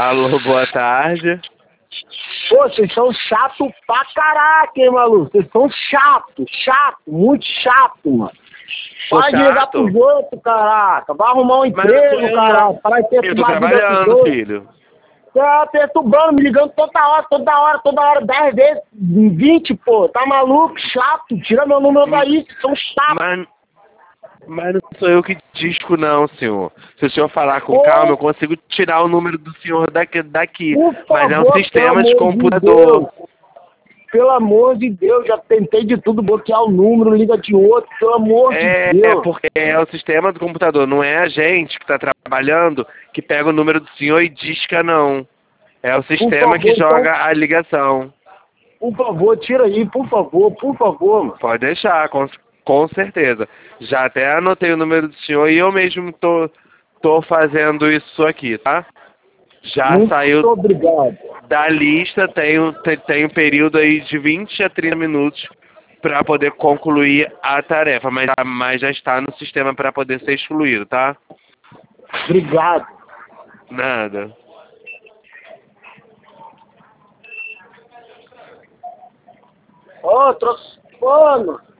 Alô, boa tarde. Pô, vocês são chato pra caraca, hein, maluco? Vocês são chato, muito chato, mano. Sou Para de ligar chato? pros outros, caraca. Vai arrumar um Mas não sou emprego, eu, caraca. não. Para de Eu tô perturbar a vida dos trabalhando, outros. filho. Tá perturbando, me ligando toda hora, 10 vezes, 20, pô. Tá maluco? Chato. Tira meu número daí, vocês são chatos. Mas não sou eu que disco, não, senhor. Se o senhor falar com Pô, calma, eu consigo tirar o número do senhor daqui. por Mas é um favor, sistema de pelo amor de Deus. computador. Pelo amor de Deus, já tentei de tudo, bloquear o número, liga de outro, pelo amor de É Deus. porque é o sistema do computador, não é a gente que está trabalhando que pega o número do senhor e disca, não. É o Por sistema que favor, então, joga a ligação. por favor, tira aí, por favor, mano. Pode deixar, com certeza. Já até anotei o número do senhor e eu mesmo tô fazendo isso aqui, tá? Já Muito saiu obrigado. da lista, tem um período aí de 20 a 30 minutos para poder concluir a tarefa, mas já está no sistema para poder ser excluído, tá? Obrigado. Nada. Ô, trouxe... Mano,